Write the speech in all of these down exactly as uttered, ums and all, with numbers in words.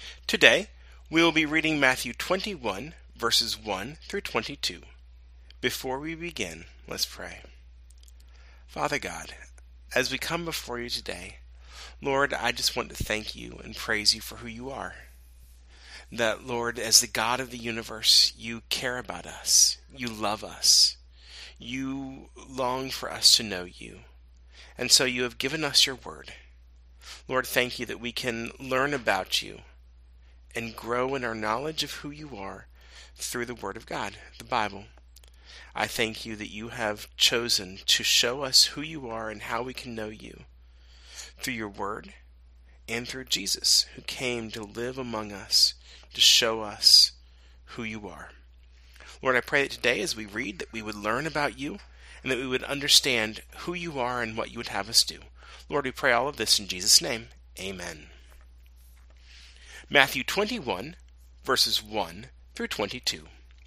Today, we will be reading Matthew twenty-one, verses one through twenty-two. Before we begin, let's pray. Father God, as we come before you today, Lord, I just want to thank you and praise you for who you are. That, Lord, as the God of the universe, you care about us. You love us. You long for us to know you. And so you have given us your word. Lord, thank you that we can learn about you and grow in our knowledge of who you are through the Word of God, the Bible. I thank you that you have chosen to show us who you are and how we can know you through your Word and through Jesus, who came to live among us to show us who you are. Lord, I pray that today as we read that we would learn about you and that we would understand who you are and what you would have us do. Lord, we pray all of this in Jesus' name. Amen. Matthew twenty-one, verses one through twenty-two.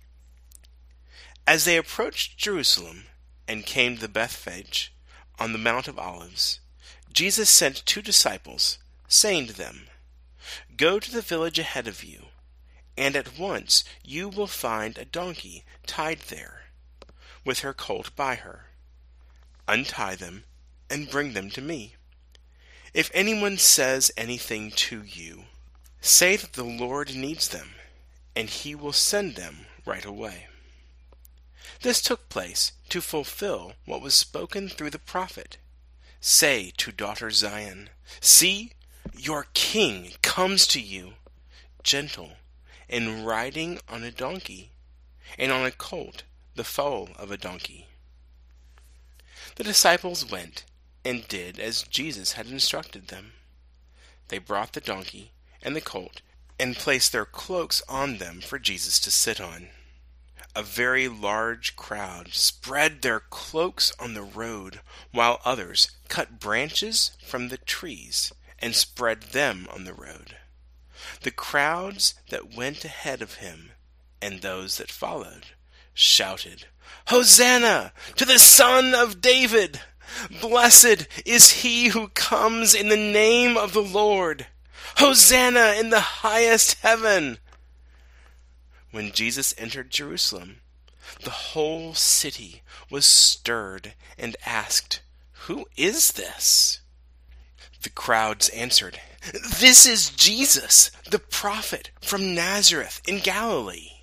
As they approached Jerusalem and came to Bethphage on the Mount of Olives, Jesus sent two disciples, saying to them, "Go to the village ahead of you, and at once you will find a donkey tied there, with her colt by her. Untie them and bring them to me. If anyone says anything to you, say that the Lord needs them, and he will send them right away." This took place to fulfill what was spoken through the prophet. "Say to daughter Zion, see, your king comes to you, gentle, and riding on a donkey, and on a colt, the foal of a donkey." The disciples went and did as Jesus had instructed them. They brought the donkey and the colt, and placed their cloaks on them for Jesus to sit on. A very large crowd spread their cloaks on the road, while others cut branches from the trees and spread them on the road. The crowds that went ahead of him and those that followed shouted, "Hosanna to the Son of David! Blessed is he who comes in the name of the Lord! Hosanna in the highest heaven!" When Jesus entered Jerusalem, the whole city was stirred and asked, "Who is this?" The crowds answered, "This is Jesus, the prophet from Nazareth in Galilee."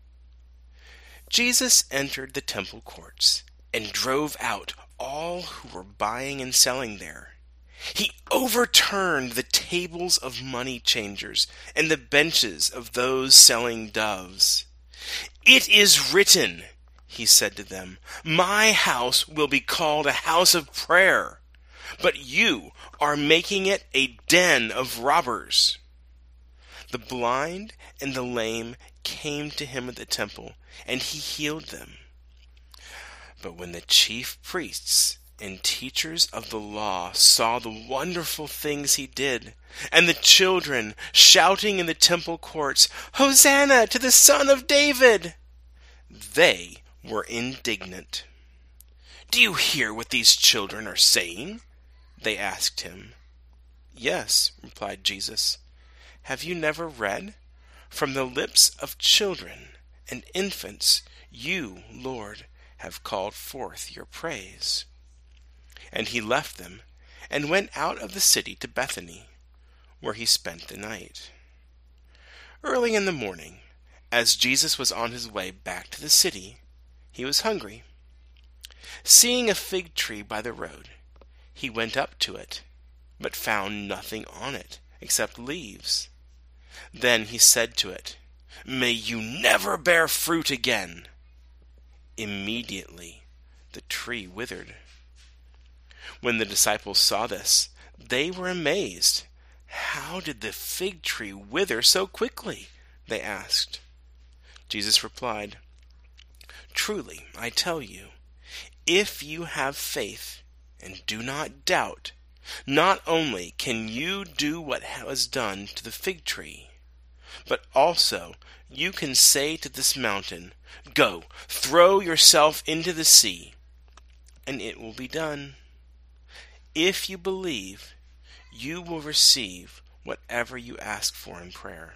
Jesus entered the temple courts and drove out all who were buying and selling there. He overturned the tables of money changers and the benches of those selling doves. "It is written," he said to them, "my house will be called a house of prayer, but you are making it a den of robbers." The blind and the lame came to him at the temple, and he healed them. But when the chief priests and teachers of the law saw the wonderful things he did, and the children shouting in the temple courts, "Hosanna to the Son of David!" they were indignant. "Do you hear what these children are saying?" they asked him. "Yes," replied Jesus. "Have you never read? From the lips of children and infants you, Lord, have called forth your praise." And he left them and went out of the city to Bethany, where he spent the night. Early in the morning, as Jesus was on his way back to the city, he was hungry. Seeing a fig tree by the road, he went up to it, but found nothing on it except leaves. Then he said to it, "May you never bear fruit again." Immediately the tree withered. When the disciples saw this, they were amazed. "How did the fig tree wither so quickly?" they asked. Jesus replied, "Truly, I tell you, if you have faith and do not doubt, not only can you do what was done to the fig tree, but also you can say to this mountain, 'Go, throw yourself into the sea,' and it will be done. If you believe, you will receive whatever you ask for in prayer.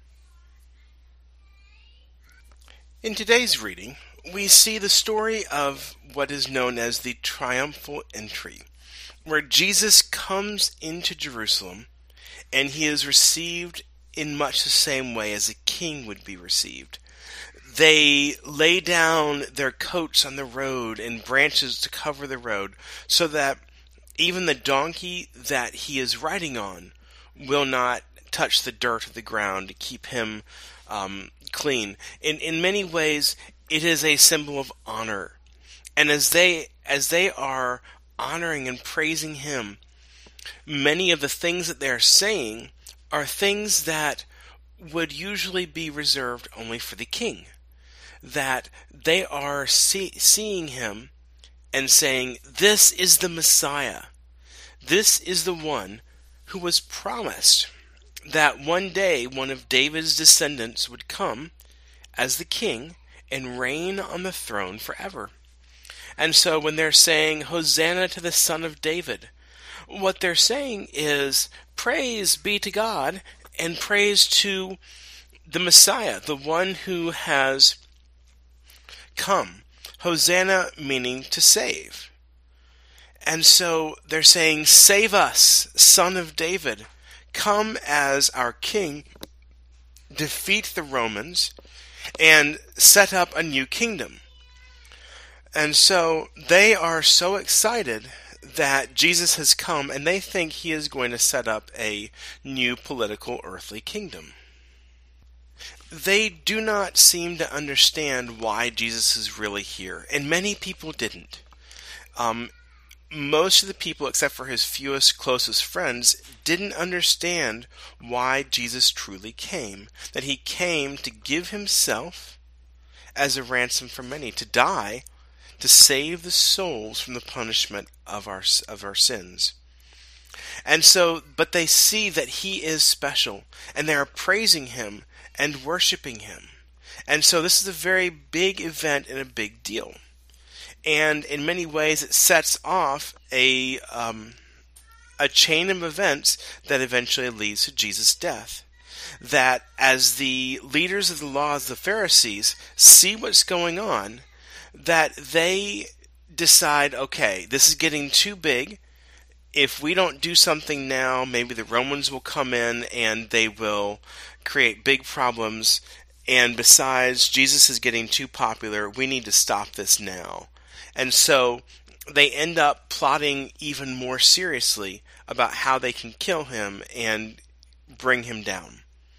In today's reading, we see the story of what is known as the triumphal entry, where Jesus comes into Jerusalem and he is received in much the same way as a king would be received. They lay down their coats on the road and branches to cover the road so that even the donkey that he is riding on will not touch the dirt of the ground to keep him um, clean. In in many ways, it is a symbol of honor. And as they as they are honoring and praising him, many of the things that they are saying are things that would usually be reserved only for the king. That they are see, seeing him and saying, this is the Messiah. This is the one who was promised that one day one of David's descendants would come as the king and reign on the throne forever. And so when they're saying, Hosanna to the Son of David, what they're saying is, praise be to God and praise to the Messiah, the one who has come. Hosanna meaning to save. And so they're saying, save us, Son of David. Come as our king, defeat the Romans, and set up a new kingdom. And so they are so excited that Jesus has come, and they think he is going to set up a new political earthly kingdom. They do not seem to understand why Jesus is really here, and many people didn't. Um, most of the people, except for his fewest, closest friends, didn't understand why Jesus truly came. That he came to give himself as a ransom for many, to die, to save the souls from the punishment of our of our sins. And so, but they see that he is special, and they are praising him and worshiping him. And so this is a very big event and a big deal. And in many ways it sets off a um, a chain of events that eventually leads to Jesus' death. That as the leaders of the law, the Pharisees, see what's going on, that they decide, okay, this is getting too big. If we don't do something now, maybe the Romans will come in and they will create big problems. And besides, Jesus is getting too popular. We need to stop this now. And so they end up plotting even more seriously about how they can kill him and bring him down.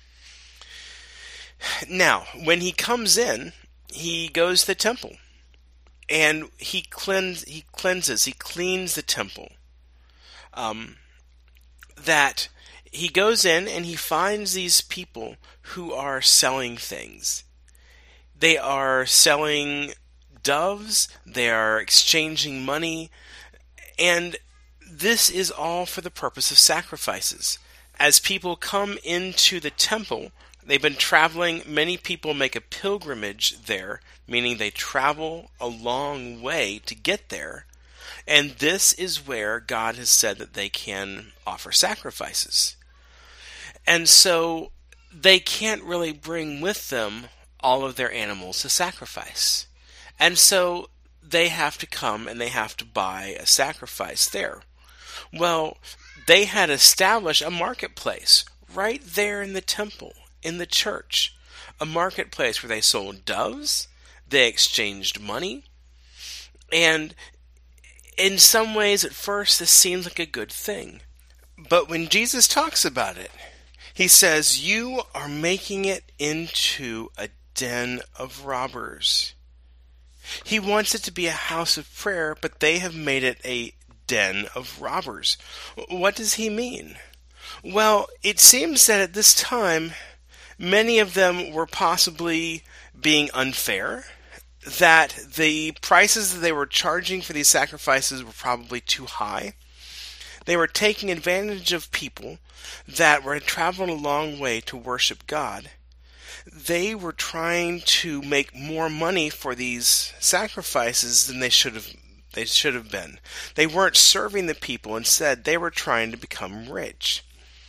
Now, when he comes in, he goes to the temple. And he cleanse, he cleanses, he cleans the temple. Um, that he goes in and he finds these people who are selling things. They are selling doves, they are exchanging money, and this is all for the purpose of sacrifices. As people come into the temple, they've been traveling, many people make a pilgrimage there, meaning they travel a long way to get there. And this is where God has said that they can offer sacrifices. And so they can't really bring with them all of their animals to sacrifice. And so they have to come and they have to buy a sacrifice there. Well, they had established a marketplace right there in the temple, in the church. A marketplace where they sold doves, they exchanged money, and in some ways, at first, this seems like a good thing. But when Jesus talks about it, he says, you are making it into a den of robbers. He wants it to be a house of prayer, but they have made it a den of robbers. What does he mean? Well, it seems that at this time, many of them were possibly being unfair, that the prices that they were charging for these sacrifices were probably too high. They were taking advantage of people that were traveling a long way to worship God. They were trying to make more money for these sacrifices than they should have they should have been. They weren't serving the people. Instead, they were trying to become rich.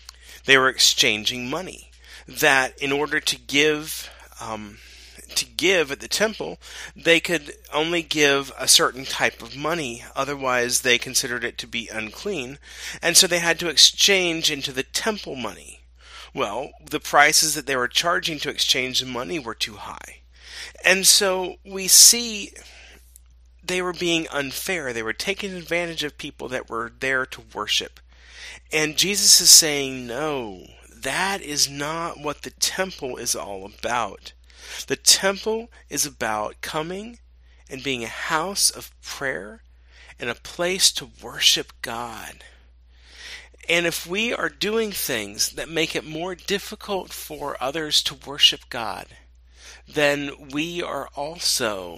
They were exchanging money. That in order to give um, to give at the temple, they could only give a certain type of money. Otherwise, they considered it to be unclean. And so they had to exchange into the temple money. Well, the prices that they were charging to exchange the money were too high. And so we see they were being unfair. They were taking advantage of people that were there to worship. And Jesus is saying, no, that is not what the temple is all about. The temple is about coming and being a house of prayer and a place to worship God. And if we are doing things that make it more difficult for others to worship God, then we are also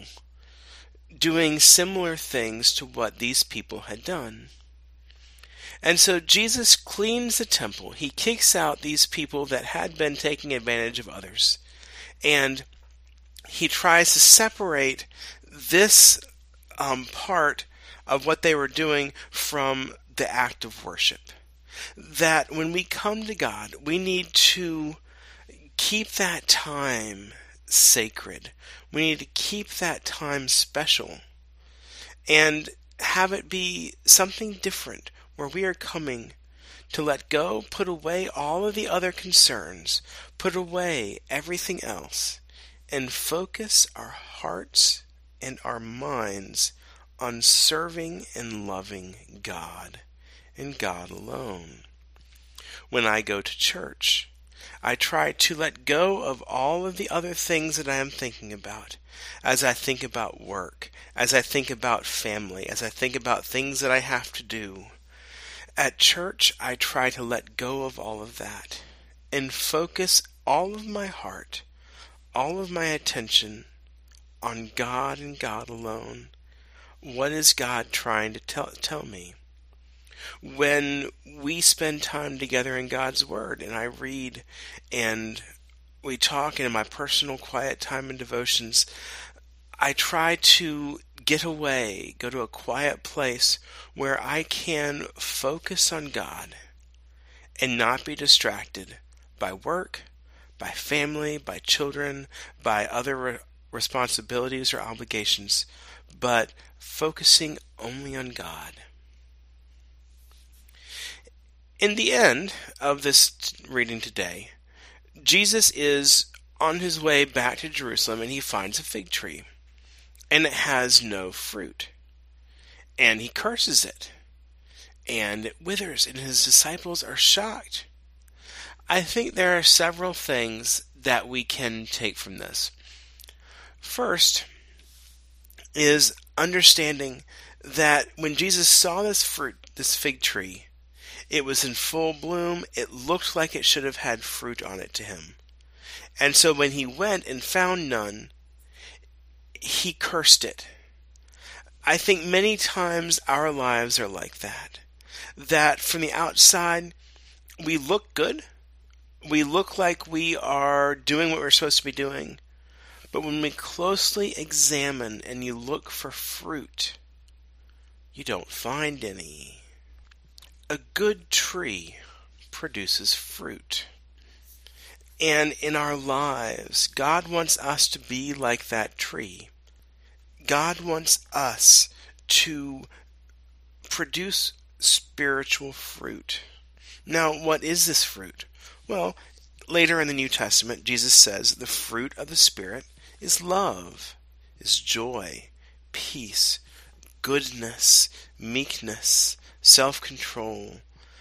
doing similar things to what these people had done. And so Jesus cleans the temple. He kicks out these people that had been taking advantage of others. And he tries to separate this um, part of what they were doing from the act of worship. That when we come to God, we need to keep that time sacred. We need to keep that time special and have it be something different, where we are coming to let go, put away all of the other concerns, put away everything else, and focus our hearts and our minds on serving and loving God and God alone. When I go to church, I try to let go of all of the other things that I am thinking about. As I think about work, as I think about family, as I think about things that I have to do. At church, I try to let go of all of that and focus all of my heart, all of my attention on God and God alone. What is God trying to tell, tell me? When we spend time together in God's Word, and I read and we talk, and in my personal quiet time and devotions, I try to get away, go to a quiet place where I can focus on God and not be distracted by work, by family, by children, by other re- responsibilities or obligations, but focusing only on God. In the end of this reading today, Jesus is on his way back to Jerusalem, and he finds a fig tree, and it has no fruit. And he curses it, and it withers, and his disciples are shocked. I think there are several things that we can take from this. First is understanding that when Jesus saw this fruit, this fig tree, it was in full bloom. It looked like it should have had fruit on it to him. And so when he went and found none, he cursed it. I think many times our lives are like that. That from the outside, we look good. We look like we are doing what we're supposed to be doing. But when we closely examine and you look for fruit, you don't find any. A good tree produces fruit. And in our lives, God wants us to be like that tree. God wants us to produce spiritual fruit. Now, what is this fruit? Well, later in the New Testament, Jesus says the fruit of the Spirit is love, is joy, peace, goodness, meekness, self-control.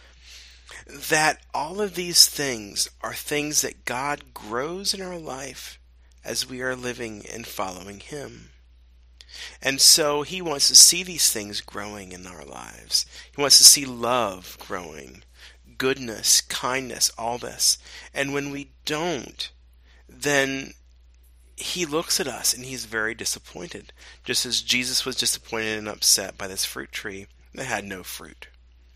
That all of these things are things that God grows in our life as we are living and following Him. And so He wants to see these things growing in our lives. He wants to see love growing, goodness, kindness, all this. And when we don't, then He looks at us and He's very disappointed, just as Jesus was disappointed and upset by this fruit tree that had no fruit.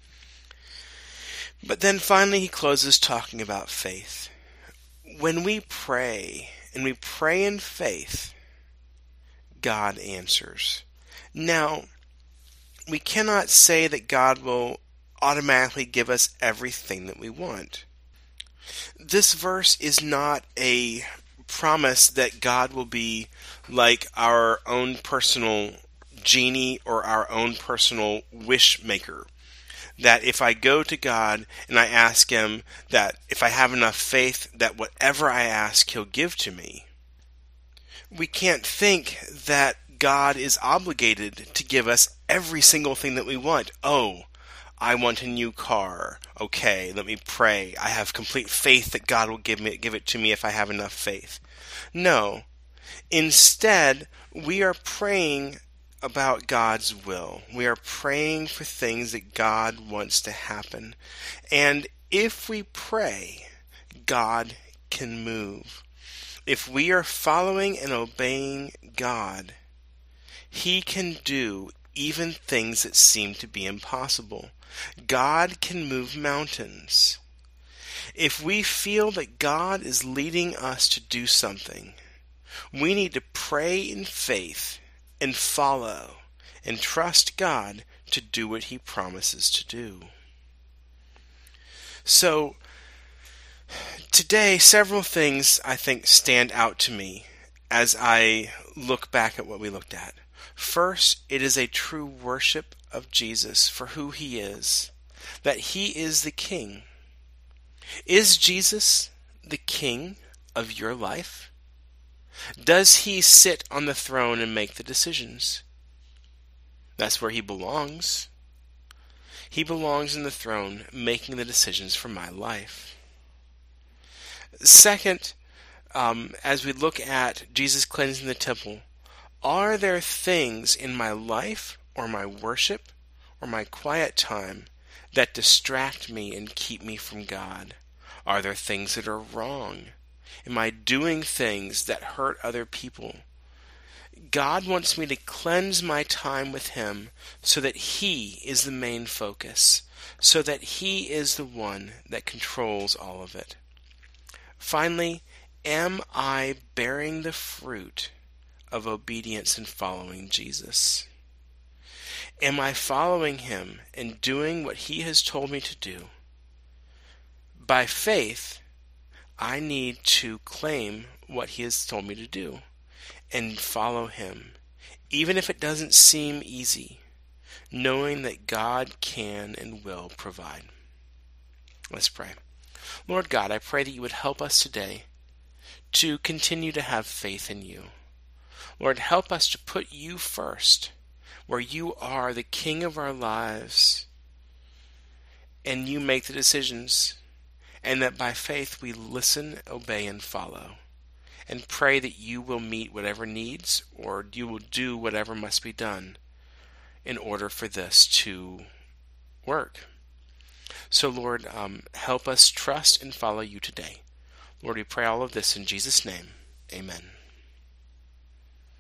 But then finally He closes talking about faith. When we pray, and we pray in faith, God answers. Now, we cannot say that God will automatically give us everything that we want. This verse is not a promise that God will be like our own personal genie or our own personal wish maker. That if I go to God and I ask Him that if I have enough faith that whatever I ask He'll give to me. We can't think that God is obligated to give us every single thing that we want. Oh, I want a new car. Okay, let me pray. I have complete faith that God will give me give it to me if I have enough faith. No. Instead, we are praying about God's will. We are praying for things that God wants to happen. And if we pray, God can move. If we are following and obeying God, He can do even things that seem to be impossible. God can move mountains. If we feel that God is leading us to do something, we need to pray in faith and follow and trust God to do what He promises to do. So, today, several things I think stand out to me as I look back at what we looked at. First, it is a true worship of Jesus for who He is, that He is the King. Is Jesus the King of your life? Does He sit on the throne and make the decisions? That's where He belongs. He belongs in the throne, making the decisions for my life. Second, um, as we look at Jesus cleansing the temple, are there things in my life or my worship or my quiet time that distract me and keep me from God? Are there things that are wrong? Am I doing things that hurt other people? God wants me to cleanse my time with Him so that He is the main focus, so that He is the one that controls all of it. Finally, am I bearing the fruit of obedience and following Jesus? Am I following Him and doing what He has told me to do? By faith, I need to claim what He has told me to do and follow Him, even if it doesn't seem easy, knowing that God can and will provide. Let's pray. Lord God, I pray that You would help us today to continue to have faith in You. Lord, help us to put You first, where You are the King of our lives, and You make the decisions, and that by faith we listen, obey, and follow, and pray that You will meet whatever needs, or You will do whatever must be done in order for this to work. So Lord, um, help us trust and follow You today. Lord, we pray all of this in Jesus' name. Amen.